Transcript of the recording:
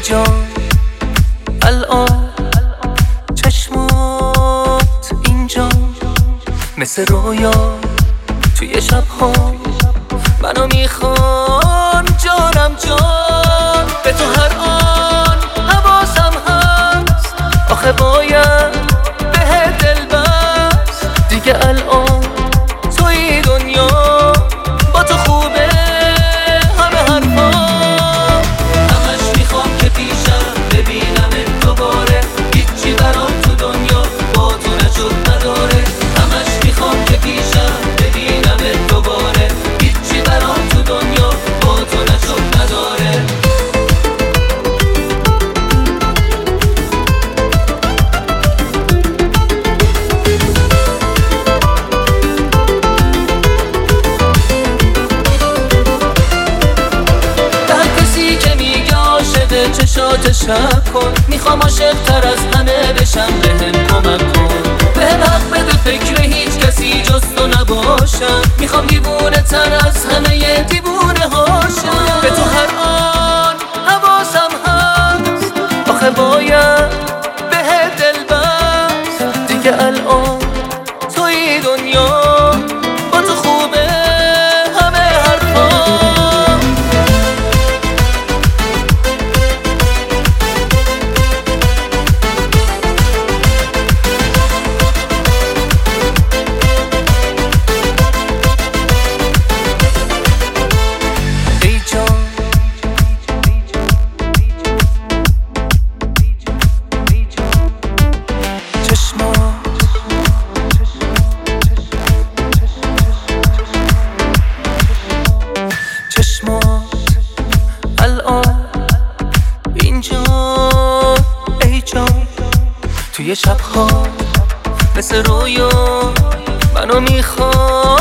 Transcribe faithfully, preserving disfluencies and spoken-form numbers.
جان الان چشمات اینجا مثل رویا توی شبها منو میخوان جانم جان به تو هر آن حواسم هست آخه باید به دل بست دیگه الان توی دنیا با تو خوبه همه حرفا همش میخوام که پیشم ببینم دوباره هیچی برام تو دنیا با تو نشد نداره همش میخوام که پیشم ببینم دوباره هیچی برام تو دنیا با تو نشد نداره چشات شب کن میخوام عاشق تر از همه بشم بهم کمک کن بهم حق بده فکر هیچ کسی جز تو نباشم میخوام دیوونه تر از همه دیوونه هاشم به تو هر آن حواسم هست آخه باید به دل بست دیگه الان توی دنیا با تو خوبه همه حرفا توی شبها مثل رویا منو میخواد